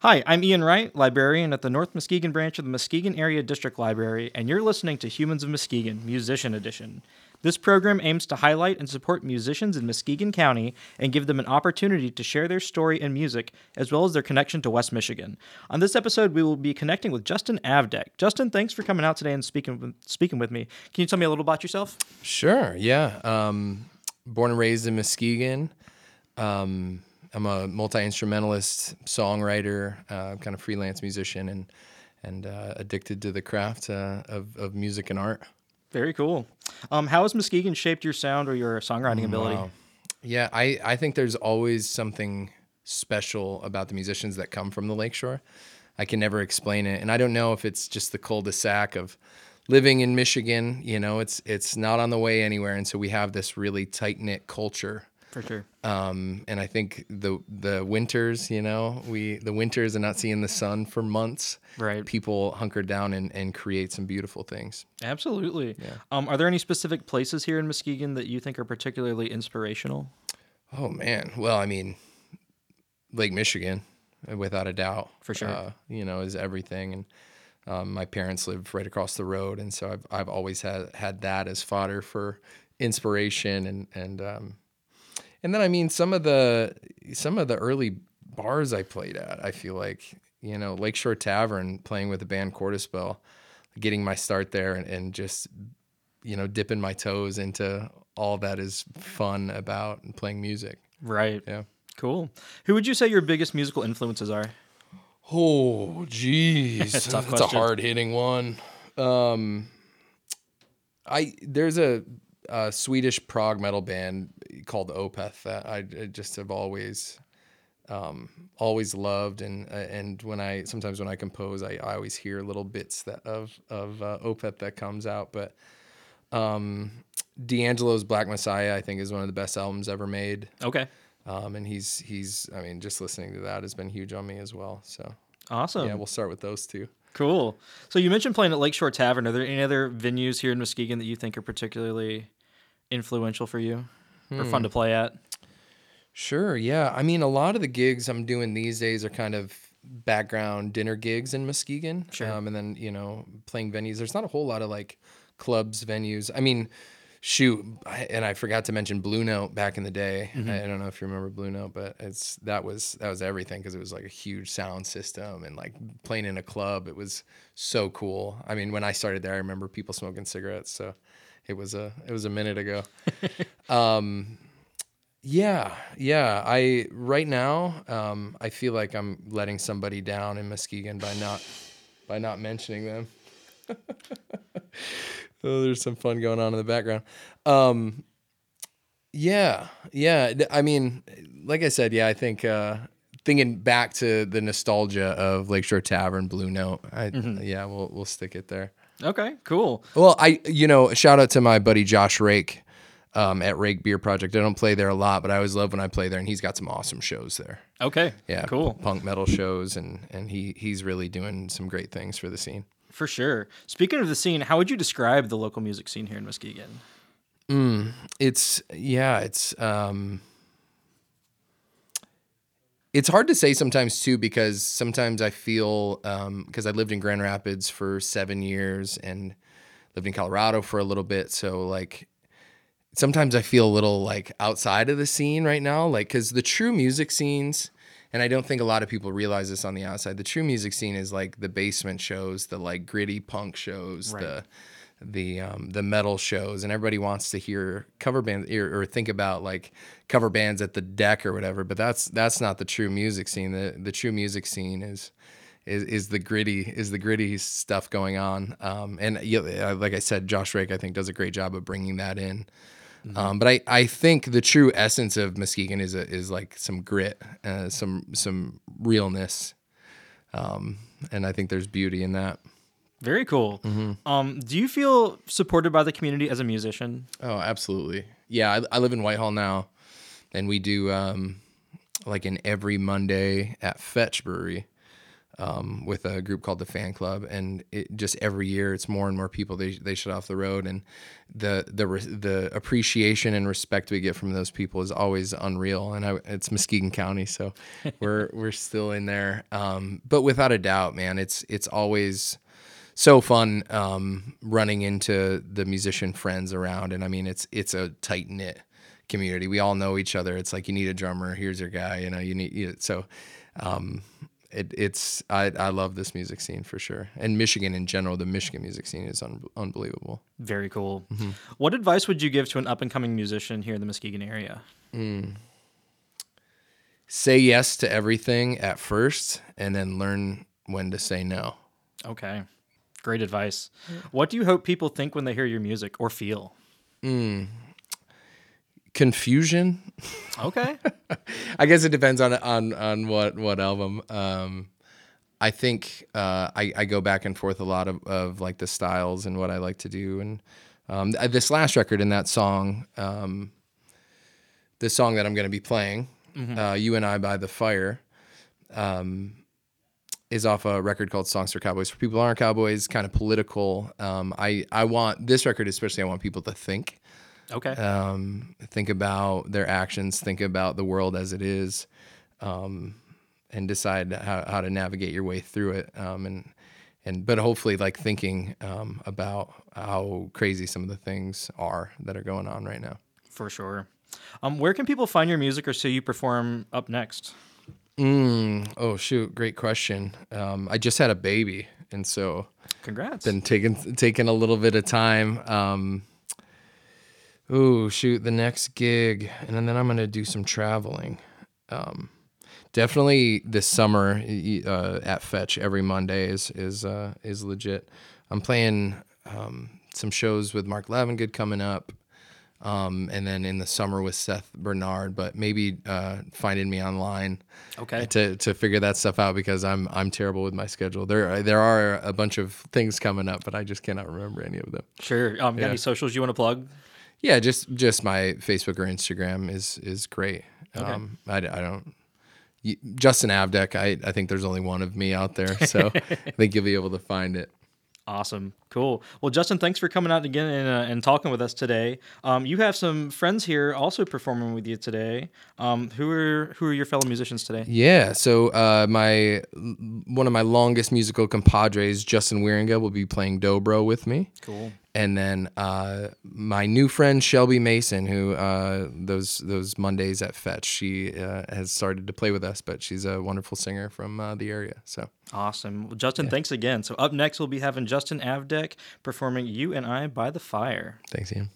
Hi, I'm Ian Wright, librarian at the North Muskegon branch of the Muskegon Area District Library, and you're listening to Humans of Muskegon, Musician Edition. This program aims to highlight and support musicians in Muskegon County and give them an opportunity to share their story and music, as well as their connection to West Michigan. On this episode, we will be connecting with Justin Avdeck. Justin, thanks for coming out today and speaking with me. Can you tell me a little about yourself? Sure, yeah. Born and raised in Muskegon. I'm a multi-instrumentalist, songwriter, kind of freelance musician, and addicted to the craft of music and art. Very cool. How has Muskegon shaped your sound or your songwriting ability? Wow. Yeah, I think there's always something special about the musicians that come from the Lakeshore. I can never explain it, and I don't know if it's just the cul-de-sac of living in Michigan. You know, it's not on the way anywhere, and so we have this really tight-knit culture. For sure. And I think the winters, the winters and not seeing the sun for months, Right. people hunker down and create some beautiful things. Absolutely. Yeah. Are there any specific places here in Muskegon that you think are particularly inspirational? Oh man. Well, I mean, Lake Michigan, without a doubt, For sure. is everything. And my parents live right across the road. And so I've always had that as fodder for inspiration and then I mean some of the early bars I played at, I feel like, Lakeshore Tavern, playing with the band Quarterspell, getting my start there and just, dipping my toes into all that is fun about playing music. Right. Yeah. Cool. Who would you say your biggest musical influences are? Oh, geez. Tough That's question. a hard hitting one. There's a Swedish prog metal band called Opeth that I just have always loved, and sometimes when I compose, I always hear little bits of Opeth that comes out. But D'Angelo's Black Messiah, I think, is one of the best albums ever made. Okay. And he's I mean, just listening to that has been huge on me as well. So Awesome. yeah, we'll start with those two. Cool. So you mentioned playing at Lakeshore Tavern. Are there any other venues here in Muskegon that you think are particularly influential for you or fun to play at? Sure, yeah. I mean, a lot of the gigs I'm doing these days are kind of background dinner gigs in Muskegon. Sure. And then, playing venues. There's not a whole lot of like clubs, venues. I mean, shoot, and I forgot to mention Blue Note back in the day. Mm-hmm. I don't know if you remember Blue Note, but that was everything, because it was like a huge sound system and like playing in a club. It was so cool. I mean, when I started there, I remember people smoking cigarettes, so it was a minute ago. Yeah. Right now, I feel like I'm letting somebody down in Muskegon by not mentioning them. Oh, there's some fun going on in the background. Yeah. I mean, like I said, yeah, I think thinking back to the nostalgia of Lakeshore Tavern, Blue Note, yeah, we'll stick it there. Okay, cool. Well, shout out to my buddy Josh Rake at Rake Beer Project. I don't play there a lot, but I always love when I play there, and he's got some awesome shows there. Okay, Yeah, cool. Punk metal shows, and he's really doing some great things for the scene. For sure. Speaking of the scene, how would you describe the local music scene here in Muskegon? It's hard to say sometimes too, because sometimes I feel, because I lived in Grand Rapids for 7 years and lived in Colorado for a little bit. So like, sometimes I feel a little like outside of the scene right now, like, cause the true music scenes, and I don't think a lot of people realize this on the outside, the true music scene is like the basement shows, the like gritty punk shows, Right. the metal shows, and everybody wants to hear cover bands or think about like cover bands at the deck or whatever. But that's not the true music scene. The true music scene is the gritty stuff going on. And like I said, Josh Rake, I think, does a great job of bringing that in. But I think the true essence of Muskegon is like some grit, some realness, and I think there's beauty in that. Very cool. Do you feel supported by the community as a musician? Oh, absolutely. Yeah, I live in Whitehall now, and we do like an every Monday at Fetch Brewery. with a group called the Fan Club, and it just every year it's more and more people they shut off the road, and the appreciation and respect we get from those people is always unreal. And it's Muskegon County, so we're still in there, but without a doubt, man, it's always so fun running into the musician friends around. And I mean, it's a tight knit community. We all know each other. It's like, you need a drummer, here's your guy. I love this music scene for sure. And Michigan in general, the Michigan music scene is unbelievable. Very cool. What advice would you give to an up and coming musician here in the Muskegon area? Say yes to everything at first, and then learn when to say no. Okay. Great advice. What do you hope people think when they hear your music or feel? Confusion. Okay. I guess it depends on what album. I think I go back and forth a lot of like the styles and what I like to do. And this last record in that song, the song that I'm going to be playing, You and I by the Fire, is off a record called Songs for Cowboys. For people who aren't cowboys, kind of political. I want this record especially, I want people to think. Okay. Think about their actions, think about the world as it is, and decide how to navigate your way through it. But hopefully like thinking about how crazy some of the things are that are going on right now. For sure. Where can people find your music or see you perform up next? Oh shoot, great question. I just had a baby, and so Congrats. been taking a little bit of time. Oh shoot, the next gig, and then I'm gonna do some traveling. Definitely this summer at Fetch every Monday is legit. I'm playing some shows with Mark Lavengood coming up. And then in the summer with Seth Bernard, but maybe finding me online, Okay. to figure that stuff out, because I'm terrible with my schedule. There are a bunch of things coming up, but I just cannot remember any of them. Sure. Got any socials you want to plug? Yeah, just my Facebook or Instagram is great. Okay. I don't. Justin Avdek, I think there's only one of me out there, so I think you'll be able to find it. Awesome. Cool. Well, Justin, thanks for coming out again and talking with us today. You have some friends here also performing with you today. Who are your fellow musicians today? Yeah, so one of my longest musical compadres, Justin Wieringa, will be playing dobro with me. Cool. And then my new friend Shelby Mason, who those Mondays at Fetch, she has started to play with us, but she's a wonderful singer from the area. So Awesome. Well, Justin, thanks again. So up next, we'll be having Justin Avdek performing You and I by the Fire. thanks, Ian.